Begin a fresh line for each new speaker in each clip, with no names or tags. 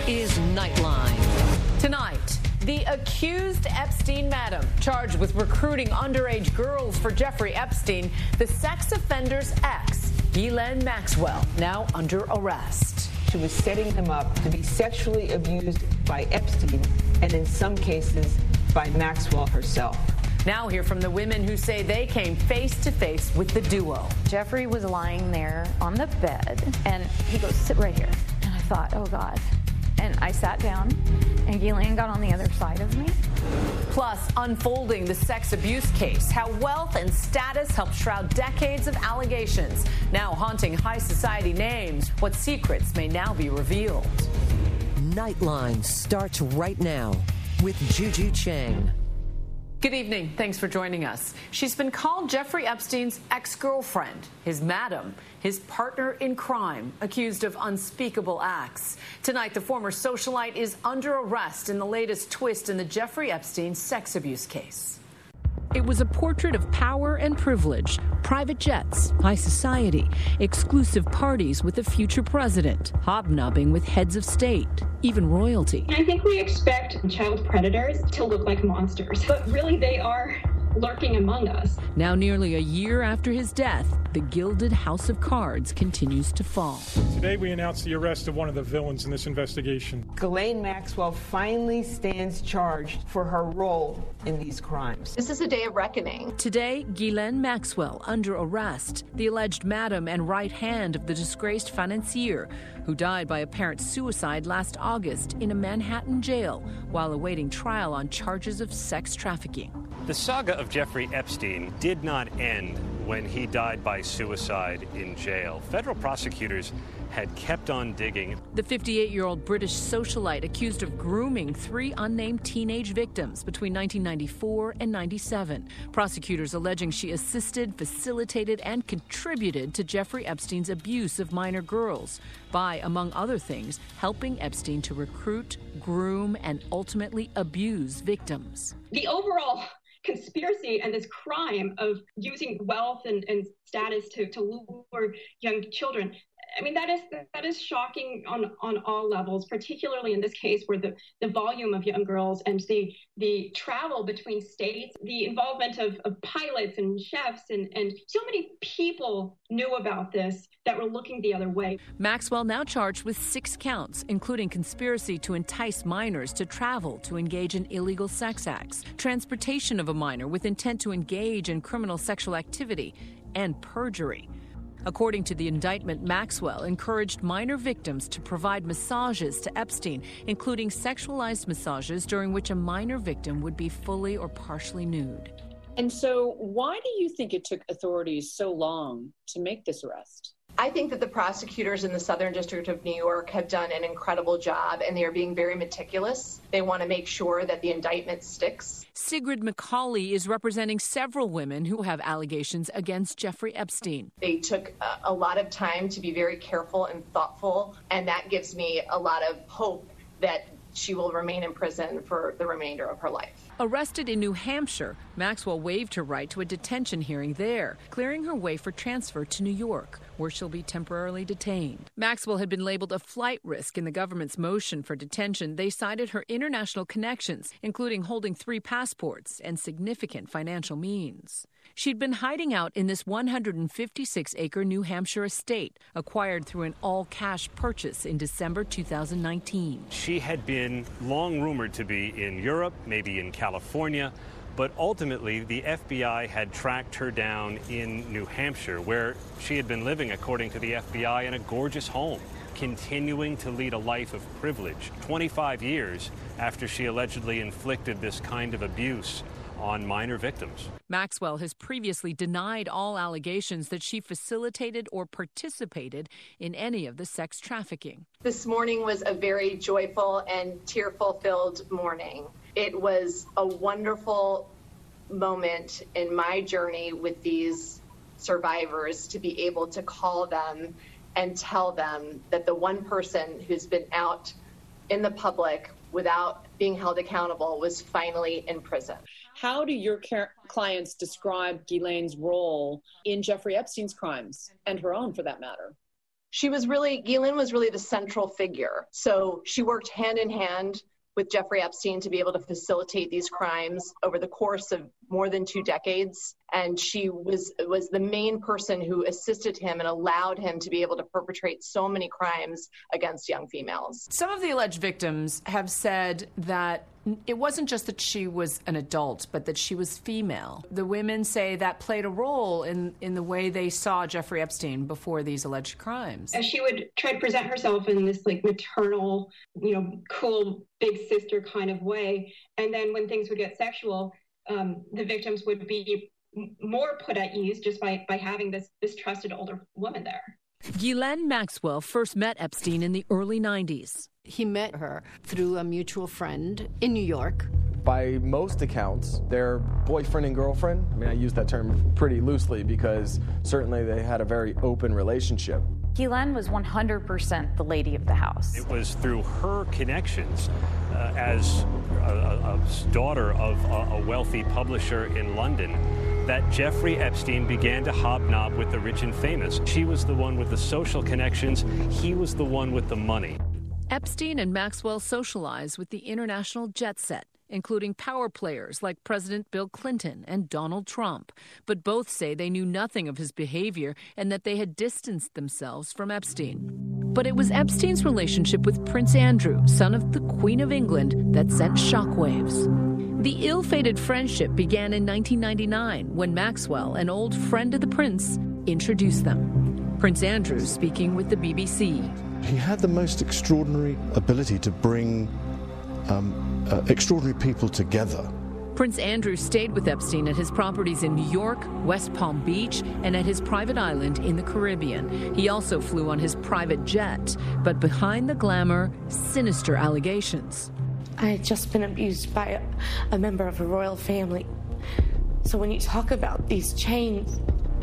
is Nightline. Tonight, the accused Epstein madam, charged with recruiting underage girls for Jeffrey Epstein, the sex offender's ex, Ghislaine Maxwell, now under arrest.
She was setting him up to be sexually abused by Epstein, and in some cases, by Maxwell herself.
Now hear from the women who say they came face to face with the duo.
Jeffrey was lying there on the bed, and he goes, "Sit right here." And I thought, oh God. And I sat down, and Ghislaine got on the other side of me.
Plus, unfolding the sex abuse case, how wealth and status help shroud decades of allegations, now haunting high society names, what secrets may now be revealed.
Nightline starts right now with Juju Chang.
Good evening. Thanks for joining us. She's been called Jeffrey Epstein's ex-girlfriend, his madam, his partner in crime, accused of unspeakable acts. Tonight, the former socialite is under arrest in the latest twist in the Jeffrey Epstein sex abuse case.
It was a portrait of power and privilege, private jets, high society, exclusive parties with the future president, hobnobbing with heads of state, even royalty.
I think we expect child predators to look like monsters, but really they are lurking among us.
Now, nearly a year after his death, the gilded house of cards continues to fall.
Today, we announced the arrest of one of the villains in this investigation.
Ghislaine Maxwell finally stands charged for her role in these crimes.
This is a day of reckoning.
Today, Ghislaine Maxwell under arrest, the alleged madam and right hand of the disgraced financier who died by apparent suicide last August in a Manhattan jail while awaiting trial on charges of sex trafficking.
The saga of Jeffrey Epstein did not end when he died by suicide in jail. Federal prosecutors had kept on digging.
The 58-year-old British socialite accused of grooming 3 unnamed teenage victims between 1994 and 97. Prosecutors alleging she assisted, facilitated, and contributed to Jeffrey Epstein's abuse of minor girls by, among other things, helping Epstein to recruit, groom, and ultimately abuse victims.
The overall conspiracy and this crime of using wealth and status to lure young children, I mean, that is shocking on all levels, particularly in this case where the volume of young girls and the travel between states, the involvement of pilots and chefs and so many people knew about this that were looking the other way.
Maxwell now charged with 6 counts, including conspiracy to entice minors to travel to engage in illegal sex acts, transportation of a minor with intent to engage in criminal sexual activity, and perjury. According to the indictment, Maxwell encouraged minor victims to provide massages to Epstein, including sexualized massages during which a minor victim would be fully or partially nude.
And so why do you think it took authorities so long to make this arrest?
I think that the prosecutors in the Southern District of New York have done an incredible job, and they are being very meticulous. They want to make sure that the indictment sticks.
Sigrid McCauley is representing several women who have allegations against Jeffrey Epstein.
They took a lot of time to be very careful and thoughtful, and that gives me a lot of hope that she will remain in prison for the remainder of her life.
Arrested in New Hampshire, Maxwell waived her right to a detention hearing there, clearing her way for transfer to New York, where she'll be temporarily detained. Maxwell had been labeled a flight risk in the government's motion for detention. They cited her international connections, including holding 3 passports and significant financial means. She'd been hiding out in this 156-acre New Hampshire estate, acquired through an all-cash purchase in December 2019.
She had been long rumored to be in Europe, maybe in California, but ultimately the FBI had tracked her down in New Hampshire, where she had been living, according to the FBI, in a gorgeous home, continuing to lead a life of privilege 25 years after she allegedly inflicted this kind of abuse on minor victims.
Maxwell has previously denied all allegations that she facilitated or participated in any of the sex trafficking.
This morning was a very joyful and tear-filled morning. It was a wonderful moment in my journey with these survivors to be able to call them and tell them that the one person who's been out in the public without being held accountable was finally in prison.
How do your clients describe Ghislaine's role in Jeffrey Epstein's crimes, and her own for that matter?
Ghislaine was really the central figure. So she worked hand in hand with Jeffrey Epstein to be able to facilitate these crimes over the course of more than 2 decades. And she was the main person who assisted him and allowed him to be able to perpetrate so many crimes against young females.
Some of the alleged victims have said that it wasn't just that she was an adult, but that she was female. The women say that played a role in the way they saw Jeffrey Epstein before these alleged crimes.
And she would try to present herself in this like maternal, cool big sister kind of way. And then when things would get sexual, the victims would be more put at ease just by having this trusted older woman there.
Ghislaine Maxwell first met Epstein in the early 90s.
He met her through a mutual friend in New York.
By most accounts, their boyfriend and girlfriend. I mean, I use that term pretty loosely because certainly they had a very open relationship.
Ghislaine was 100% the lady of the house.
It was through her connections as a daughter of a wealthy publisher in London that Jeffrey Epstein began to hobnob with the rich and famous. She was the one with the social connections. He was the one with the money.
Epstein and Maxwell socialized with the international jet set, including power players like President Bill Clinton and Donald Trump. But both say they knew nothing of his behavior and that they had distanced themselves from Epstein. But it was Epstein's relationship with Prince Andrew, son of the Queen of England, that sent shockwaves. The ill-fated friendship began in 1999 when Maxwell, an old friend of the prince, introduced them. Prince Andrew speaking with the BBC.
He had the most extraordinary ability to bring extraordinary people together.
Prince Andrew stayed with Epstein at his properties in New York, West Palm Beach, and at his private island in the Caribbean. He also flew on his private jet. But behind the glamour, sinister allegations.
I had just been abused by a member of a royal family. So when you talk about these chains,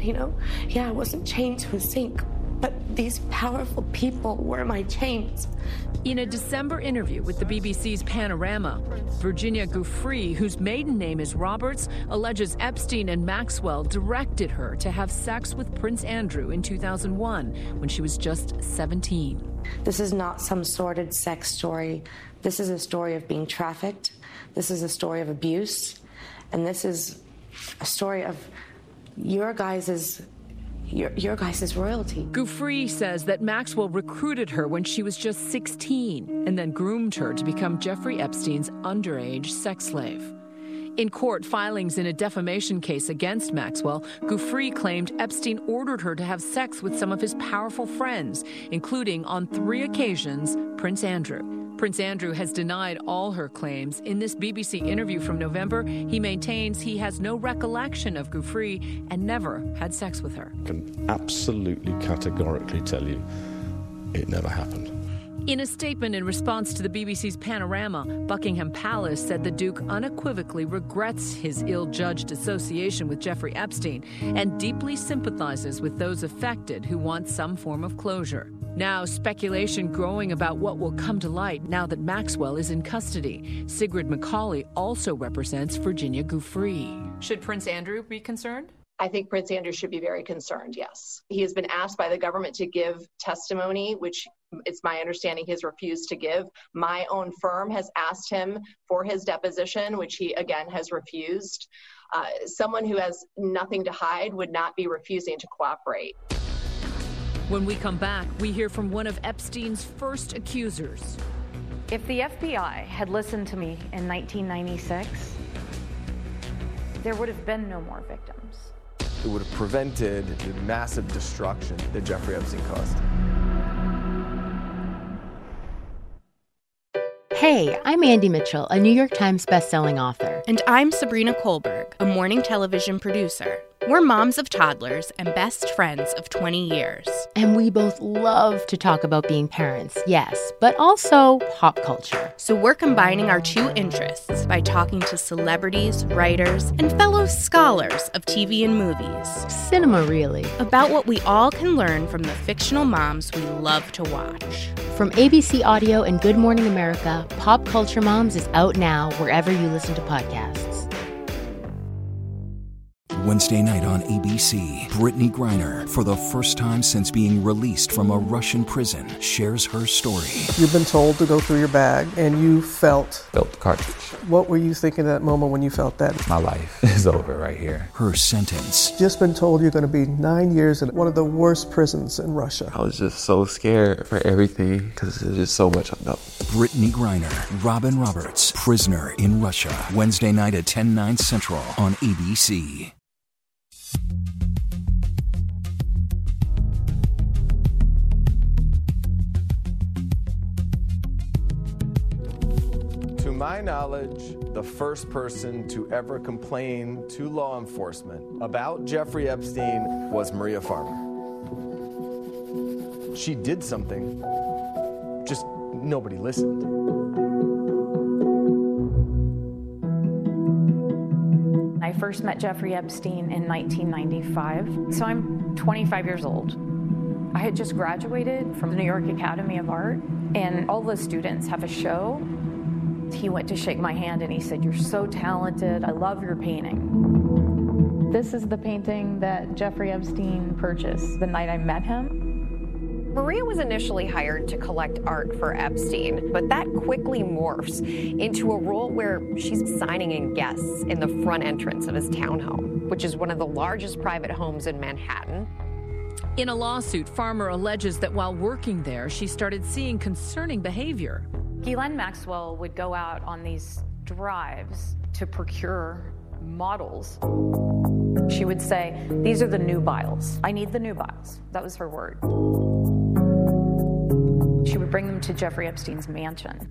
I wasn't chained to a sink, but these powerful people were my chains.
In a December interview with the BBC's Panorama, Virginia Giuffre, whose maiden name is Roberts, alleges Epstein and Maxwell directed her to have sex with Prince Andrew in 2001 when she was just 17.
This is not some sordid sex story. This is a story of being trafficked. This is a story of abuse. And this is a story of your guys' royalty.
Giuffre says that Maxwell recruited her when she was just 16 and then groomed her to become Jeffrey Epstein's underage sex slave. In court filings in a defamation case against Maxwell, Giuffre claimed Epstein ordered her to have sex with some of his powerful friends, including on 3 occasions, Prince Andrew. Prince Andrew has denied all her claims. In this BBC interview from November, he maintains he has no recollection of Giuffre and never had sex with her.
I can absolutely categorically tell you it never happened.
In a statement in response to the BBC's Panorama, Buckingham Palace said the Duke unequivocally regrets his ill-judged association with Jeffrey Epstein and deeply sympathizes with those affected who want some form of closure. Now, speculation growing about what will come to light now that Maxwell is in custody. Sigrid McCauley also represents Virginia Giuffre.
Should Prince Andrew be concerned?
I think Prince Andrew should be very concerned, yes. He has been asked by the government to give testimony, which it's my understanding he has refused to give. My own firm has asked him for his deposition, which he, again, has refused. Someone who has nothing to hide would not be refusing to cooperate.
When we come back, we hear from one of Epstein's first accusers.
If the FBI had listened to me in 1996, there would have been no more victims.
It would have prevented the massive destruction that Jeffrey Epstein caused.
Hey, I'm Andy Mitchell, a New York Times bestselling author.
And I'm Sabrina Kohlberg, a morning television producer. We're moms of toddlers and best friends of 20 years.
And we both love to talk about being parents, yes, but also pop culture.
So we're combining our 2 interests by talking to celebrities, writers, and fellow scholars of TV and movies.
Cinema, really.
About what we all can learn from the fictional moms we love to watch.
From ABC Audio and Good Morning America, Pop Culture Moms is out now wherever you listen to podcasts.
Wednesday night on ABC, Brittany Griner, for the first time since being released from a Russian prison, shares her story.
You've been told to go through your bag, and you felt
the cartridge.
What were you thinking at that moment when you felt that?
My life is over right here.
Her sentence.
Just been told you're going to be 9 years in one of the worst prisons in Russia.
I was just so scared for everything because there's just so much unknown.
Brittany Griner, Robin Roberts, Prisoner in Russia. Wednesday night at 10/9 Central on ABC.
To my knowledge, the first person to ever complain to law enforcement about Jeffrey Epstein was Maria Farmer. She did something, just nobody listened.
I first met Jeffrey Epstein in 1995, so I'm 25 years old. I had just graduated from the New York Academy of Art, and all the students have a show. He went to shake my hand and he said, "You're so talented, I love your painting." This is the painting that Jeffrey Epstein purchased the night I met him.
Maria was initially hired to collect art for Epstein, but that quickly morphs into a role where she's signing in guests in the front entrance of his townhome, which is one of the largest private homes in Manhattan.
In a lawsuit, Farmer alleges that while working there, she started seeing concerning behavior.
Ghislaine Maxwell would go out on these drives to procure models. She would say, "These are the nubiles. I need the nubiles." That was her word. She would bring them to Jeffrey Epstein's mansion.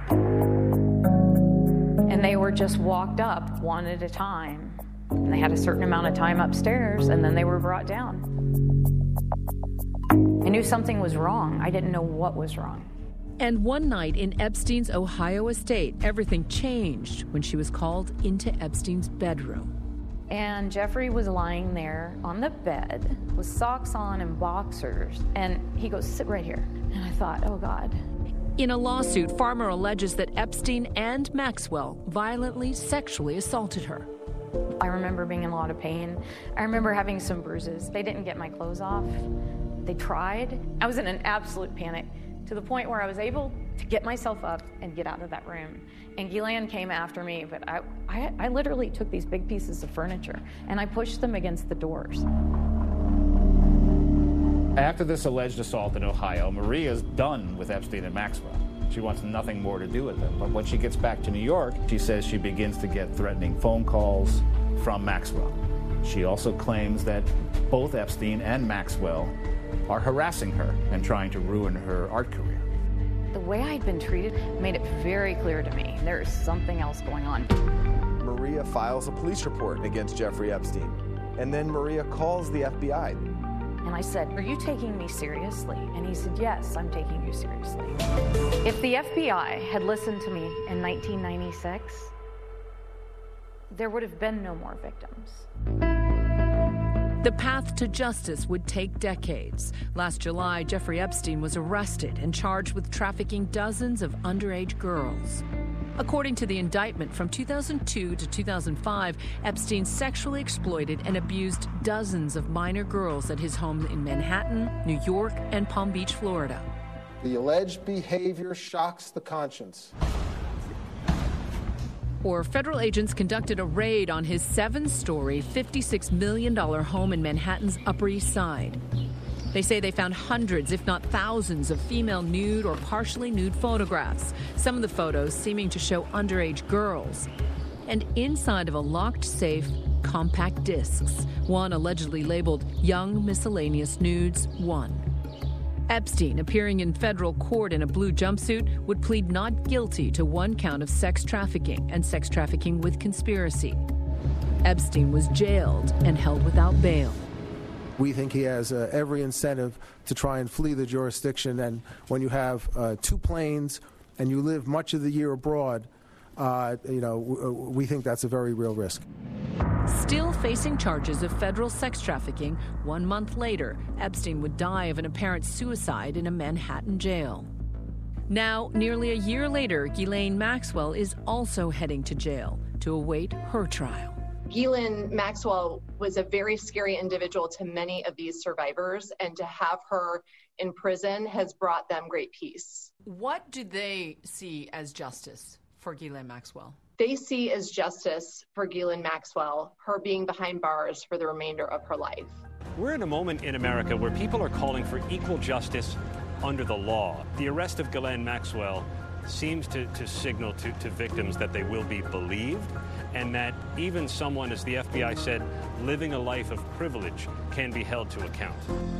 And they were just walked up one at a time. And they had a certain amount of time upstairs, and then they were brought down. I knew something was wrong. I didn't know what was wrong.
And one night in Epstein's Ohio estate, everything changed when she was called into Epstein's bedroom.
And Jeffrey was lying there on the bed with socks on and boxers. And he goes, "Sit right here." And I thought, oh God.
In a lawsuit, Farmer alleges that Epstein and Maxwell violently sexually assaulted her.
I remember being in a lot of pain. I remember having some bruises. They didn't get my clothes off. They tried. I was in an absolute panic, to the point where I was able to get myself up and get out of that room. And Ghislaine came after me, but I literally took these big pieces of furniture and I pushed them against the doors.
After this alleged assault in Ohio, Maria's done with Epstein and Maxwell. She wants nothing more to do with them. But when she gets back to New York, she says she begins to get threatening phone calls from Maxwell. She also claims that both Epstein and Maxwell are harassing her and trying to ruin her art career.
The way I'd been treated made it very clear to me there is something else going on.
Maria files a police report against Jeffrey Epstein, and then Maria calls the FBI.
And I said, "Are you taking me seriously?" And he said, "Yes, I'm taking you seriously." If the FBI had listened to me in 1996, there would have been no more victims.
The path to justice would take decades. Last July, Jeffrey Epstein was arrested and charged with trafficking dozens of underage girls. According to the indictment, from 2002 to 2005, Epstein sexually exploited and abused dozens of minor girls at his home in Manhattan, New York, and Palm Beach, Florida.
The alleged behavior shocks the conscience.
Or federal agents conducted a raid on his 7-story, $56 million home in Manhattan's Upper East Side. They say they found hundreds, if not thousands, of female nude or partially nude photographs, some of the photos seeming to show underage girls. And inside of a locked safe, compact discs, one allegedly labeled Young Miscellaneous Nudes 1. Epstein, appearing in federal court in a blue jumpsuit, would plead not guilty to one count of sex trafficking and sex trafficking with conspiracy. Epstein was jailed and held without bail.
We think he has every incentive to try and flee the jurisdiction. And when you have 2 planes and you live much of the year abroad, we think that's a very real risk.
Still facing charges of federal sex trafficking, 1 month later, Epstein would die of an apparent suicide in a Manhattan jail. Now, nearly a year later, Ghislaine Maxwell is also heading to jail to await her trial.
Ghislaine Maxwell was a very scary individual to many of these survivors, and to have her in prison has brought them great peace.
What do they see as justice for Ghislaine Maxwell?
They see as justice for Ghislaine Maxwell her being behind bars for the remainder of her life.
We're in a moment in America where people are calling for equal justice under the law. The arrest of Ghislaine Maxwell seems to signal to victims that they will be believed, and that even someone, as the FBI said, living a life of privilege can be held to account.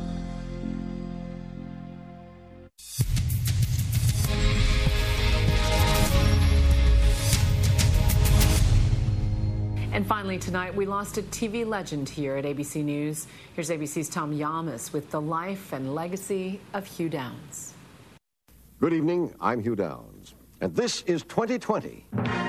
And finally tonight, we lost a TV legend here at ABC News. Here's ABC's Tom Yamas with the life and legacy of Hugh Downs.
Good evening, I'm Hugh Downs, and this is 2020.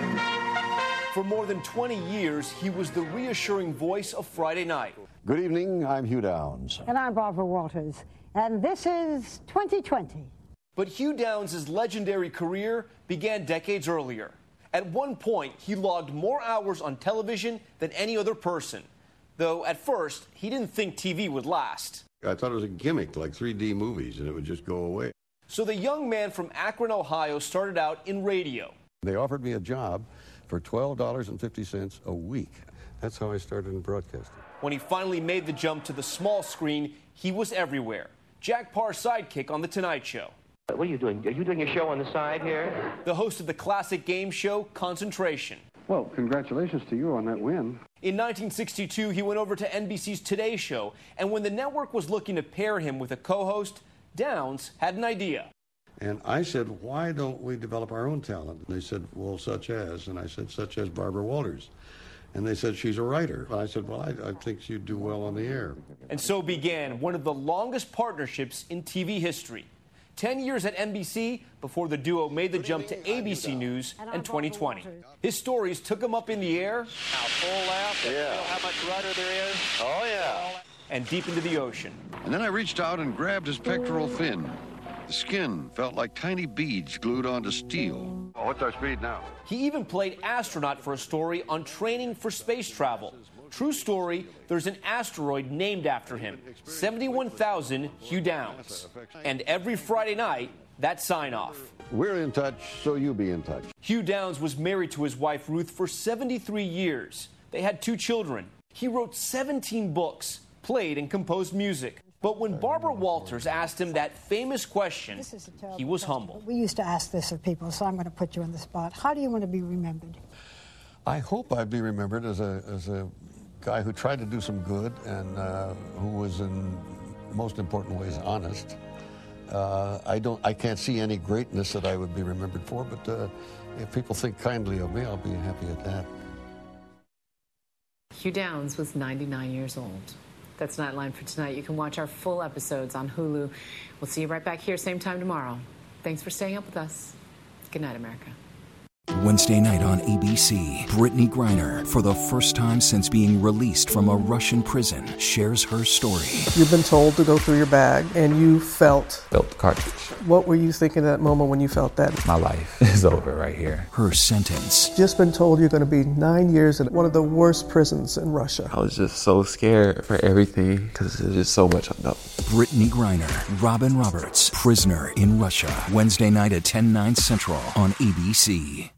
For more than 20 years, he was the reassuring voice of Friday night.
Good evening, I'm Hugh Downs.
And I'm Barbara Walters, and this is 2020.
But Hugh Downs' legendary career began decades earlier. At one point, he logged more hours on television than any other person, though at first, he didn't think TV would last.
I thought it was a gimmick, like 3D movies, and it would just go away.
So the young man from Akron, Ohio, started out in radio.
They offered me a job for $12.50 a week. That's how I started in broadcasting.
When he finally made the jump to the small screen, he was everywhere. Jack Parr's sidekick on The Tonight Show.
What are you doing? Are you doing a show on the side here?
The host of the classic game show, Concentration.
Well, congratulations to you on that win.
In 1962, he went over to NBC's Today Show, and when the network was looking to pair him with a co-host, Downs had an idea.
And I said, why don't we develop our own talent? And they said, well, such as? And I said, such as Barbara Walters. And they said, she's a writer. I said, well, I think she'd do well on the air.
And so began one of the longest partnerships in TV history. 10 years at NBC before the duo made the jump to ABC News in 2020. His stories took him up in the air.
Now full left.
Yeah.
Feel how much rudder there is.
Oh, yeah.
And deep into the ocean.
And then I reached out and grabbed his pectoral fin. The skin felt like tiny beads glued onto steel. Oh, what's our speed now?
He even played astronaut for a story on training for space travel. True story, there's an asteroid named after him, 71,000 Hugh Downs. And every Friday night, that sign-off.
We're in touch, so you be in touch.
Hugh Downs was married to his wife Ruth for 73 years. They had 2 children. He wrote 17 books, played and composed music. But when Barbara Walters asked him that famous question, he was humble.
We used to ask this of people, so I'm going to put you on the spot. How do you want to be remembered?
I hope I'd be remembered as a guy who tried to do some good and who was in most important ways honest. I can't see any greatness that I would be remembered for, but if people think kindly of me, I'll be happy at that.
Hugh Downs was 99 years old. That's Nightline for tonight. You can watch our full episodes on Hulu. We'll see you right back here, same time tomorrow. Thanks for staying up with us. Good night, America.
Wednesday night on ABC, Brittany Griner, for the first time since being released from a Russian prison, shares her story.
You've been told to go through your bag, and you felt
the cartridge.
What were you thinking at that moment when you felt that?
My life is over right here.
Her sentence.
Just been told you're going to be 9 years in one of the worst prisons in Russia.
I was just so scared for everything because there's just so much unknown.
Brittany Griner, Robin Roberts, Prisoner in Russia. Wednesday night at 10/9 Central on ABC.